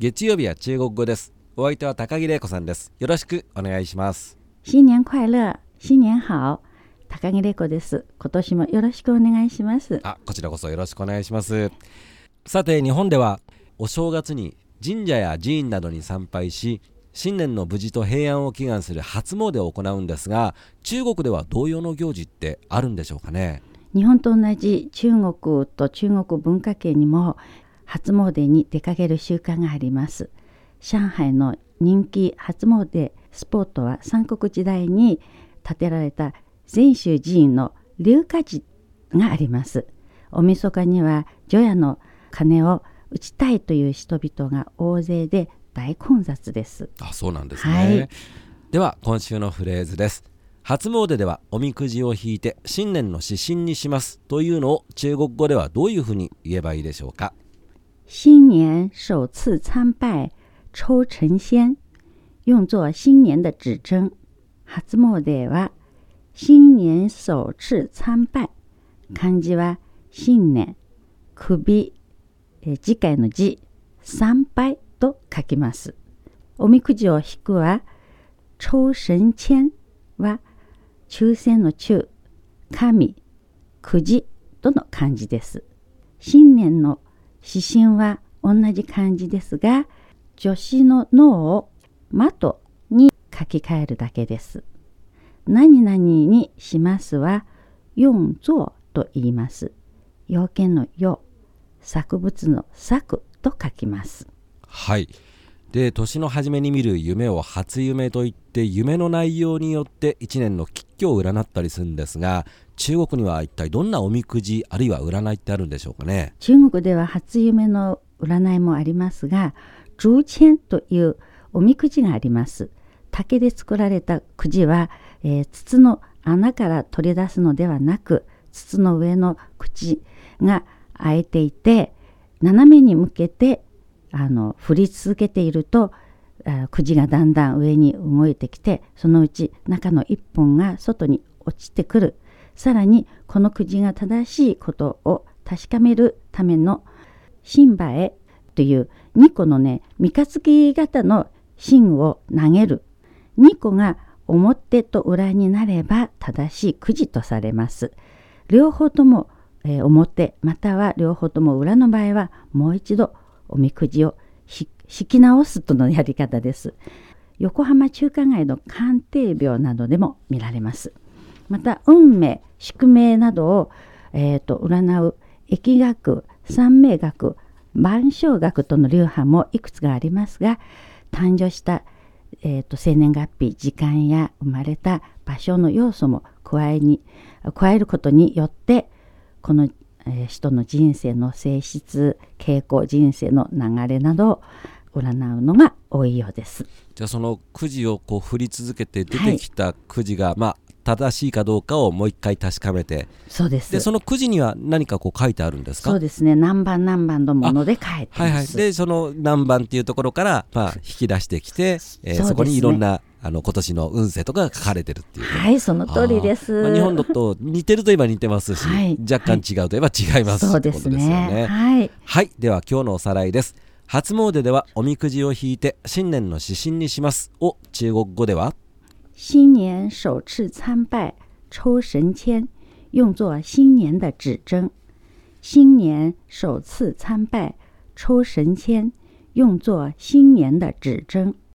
月曜日は中国語です。お相手は高木玲子さんです。よろしくお願いします。 新年快乐、新年好。高木玲子です。今年もよろしくお願いします。 こちらこそよろしくお願いします。さて、日本ではお正月に神社や寺院などに参拝し、新年の無事と平安を祈願する初詣を行うんですが、中国では同様の行事ってあるんでしょうかね。 日本と同じ中国と中国文化圏にも初詣に出かける習慣があります。上海の人気初詣スポットは三国時代に建てられた禅宗寺院の龍華寺があります。お晦日には除夜の鐘を打ちたいという人々が大勢で大混雑です。 そうなんですね。では今週のフレーズです。初詣ではおみくじを引いて新年の指針にしますというのを中国語ではどういうふうに言えばいいでしょうか。 新年首次参拝抽神仙，用作新年的指針。初詣は新年首次参拝。漢字は新年、首、次回の字、参拝と書きます。おみくじを引くは抽神仙は抽選の抽、神、くじとの漢字です。新年の指針は同じ漢字ですが、助詞ののを的に書き換えるだけです。何々にしますは用作と言います。要件の用、作物の作と書きます。 はい。で、年の初めに見る夢を初夢といって、夢の内容によって一年の吉凶を占ったりするんですが、中国には一体どんなおみくじあるいは占いってあるんでしょうかね。 中国では初夢の占いもありますが、竹籤というおみくじがあります。竹で作られたくじは、筒の穴から取り出すのではなく、筒の上の口が開いていて、斜めに向けて振り続けていると、くじがだんだん上に動いてきて、そのうち中の一本が外に落ちてくる。さらにこのくじが正しいことを確かめるための芯映という2個のね、三日月型の芯を投げる。2個が表と裏になれば正しいくじとされます。両方とも、表または両方とも裏の場合はもう一度おみくじを引き直すとのやり方です。横浜中華街の鑑定廟などでも見られます。また運命、宿命などを、占う易学、三名学、万象学との流派もいくつかありますが、誕生した、生年月日、時間や生まれた場所の要素も加えることによって、この人の人生の性質、傾向、人生の流れなどを占うのが多いようです。 じゃあそのくじを振り続けて出てきたくじが、正しいかどうかをもう一回確かめて。 そうです。 で、そのくじには何か書いてあるんですか？ そうですね。何番何番のもので書いてます。 で、その何番っていうところから、引き出してきて、そこにいろんな今年の運勢とかが書かれてるっていう、ね。 はい、その通りです。 日本だと似てるといえば似てますし、若干違うといえば違います、 そうですね。ってことですよね。 はい。では今日のおさらいです。初詣ではおみくじを引いて新年の指針にしますを中国語では新年首次参拝抽神籤，用作新年的指針。新年首次参拝抽神籤，用作新年的指針。